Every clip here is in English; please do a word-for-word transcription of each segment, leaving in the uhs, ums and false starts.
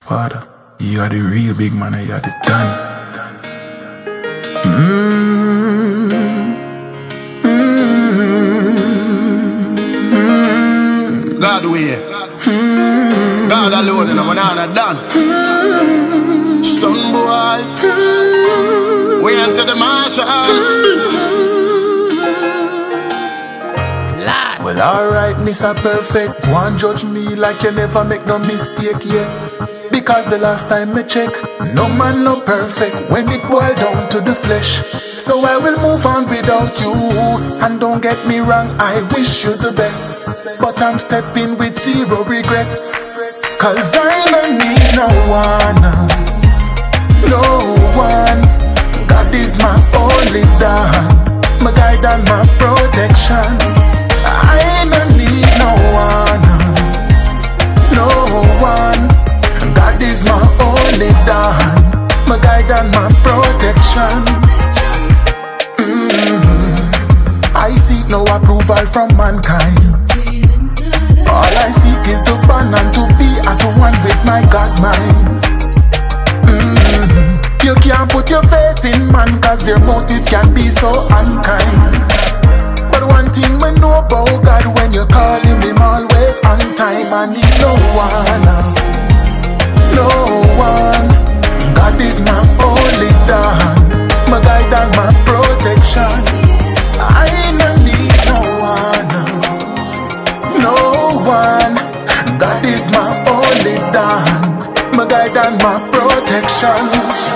Father, you are the real big man and you are the done. Mm-hmm. Mm-hmm. God way. Mm-hmm. God alone and I'm not done. Mm-hmm. Stun boy. Mm-hmm. We enter the marshal. Mm-hmm. Well, alright, Mister Perfect. One judge me like you never make no mistake yet. Because the last time I check, no man no perfect when it boil down to the flesh. So I will move on without you. And don't get me wrong, I wish you the best. But I'm stepping with zero regrets. Cause I don't need no one, no one. God is my only dawn, my guide and my protection. I don't need no one, no one. God is my only dawn, my guide and my protection. Mm-hmm. I seek no approval from mankind. All I seek is to burn and to be at one with my God mind. Mm-hmm. You can't put your faith in man, cause their motive can be so unkind. But one thing we know about God, when you call him, him always on time. I need no one, no one. God is my only dawn, my guide and my protection. I don't need no one, no one. God is my only dawn, my guide and my protection.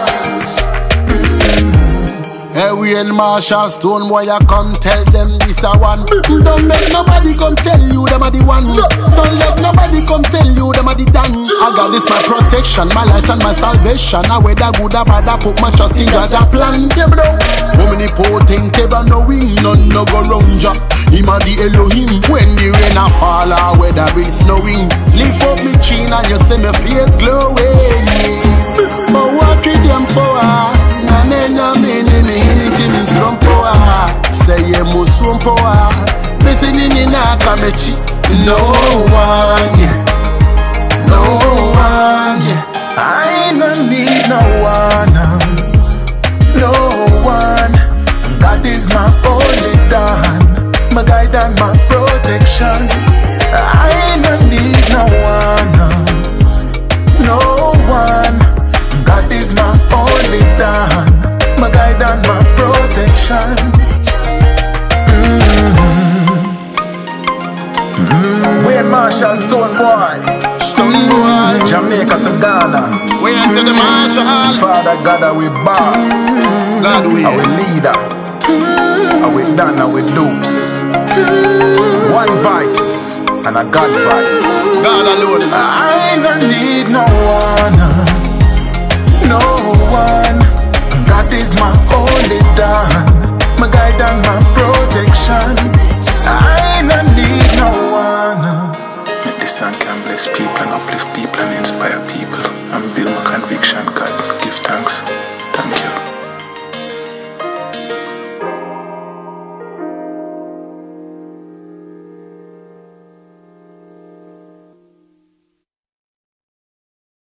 Hey, we and Marshall Stone boy, I come tell them this a one. Don't make nobody come tell you them a the one. Don't let nobody come tell you them a the done. I got this my protection, my light and my salvation. I whether good or bad, I put my trust in God's plan. Woman potent, ever knowing, none no go round ya. Him a the Elohim. When the rain a fall or whether it's snowing, lift up me chin and you see me face glowing. But what with them power? Na nena mene me hiniti mi from power. Say ye musum power. Missing in na kamechi. No one, yeah. No one, yeah. I don't need no one, no one. God is my only dawn, my guide and my protection. I don't need no one, no one. God is my only dawn, my guide and my protection. Mm-hmm. Mm-hmm. We're Marshall Stone boy, Stone boy, Jamaica to Ghana. we enter the Marshall. Father God, are we boss? God we are we leader? Are we done? Are we dupes? One voice and a God voice. God alone. I don't need no one, no one. God is my only dawn, my guide and my protection. I don't need no one. Make this song can bless people and uplift people and inspire people and build my